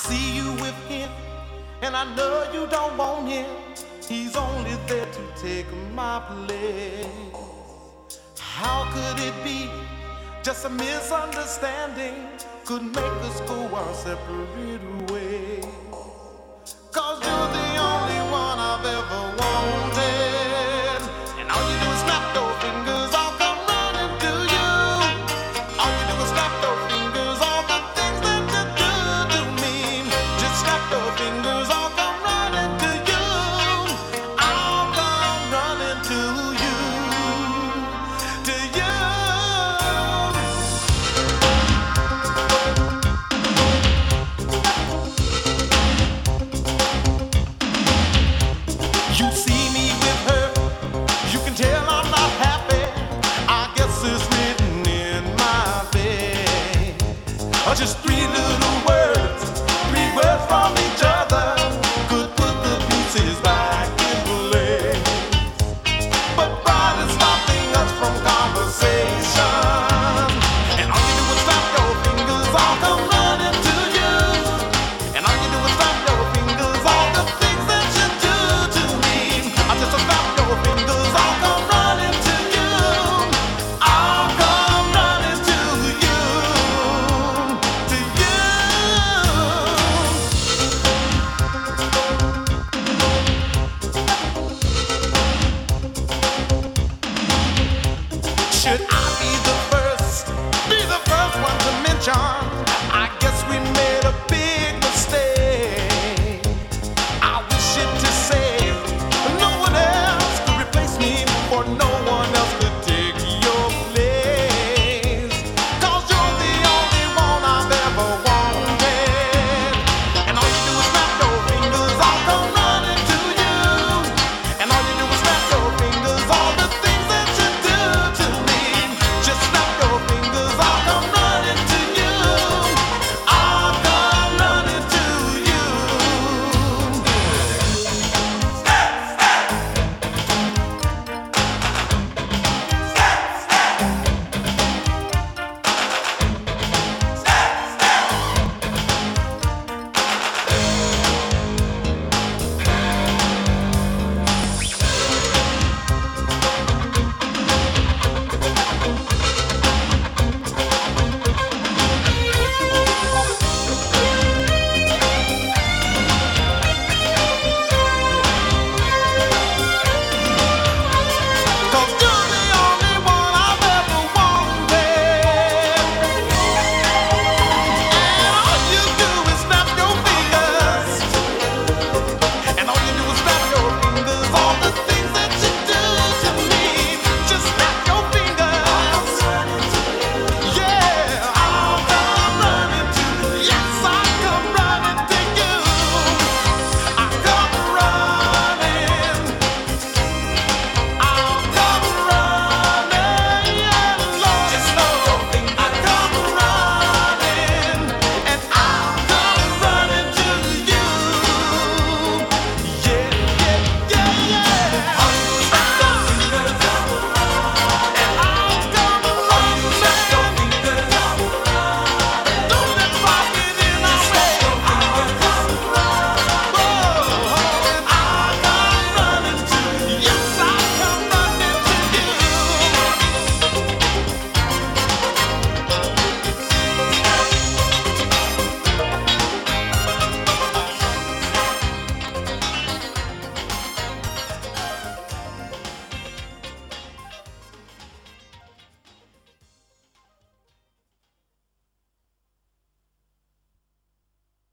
see you with him, and I know you don't want him. He's only there to take my place. How could it be? Just a misunderstanding could make us go our separate ways. 'Cause you're the only one I've ever wanted, and all you do is snap your fingers, I'll come running to you. All you do is snap your fingers, all the things that you do to me. Just snap your fingers, I'll come running to you. I'll come running to you, to you. You see me with her, you can tell I'm not happy. I guess it's written in my face. Just three little words, three words from each other could put the pieces back in place. But pride is stopping us from conversation. And all you do is snap your fingers, I'll come running to you. And all you do is snap your fingers, all the things that you do to me. I just snap your fingers, I'll come running to you. I'll come running to you, to you. Should I be the first one to mention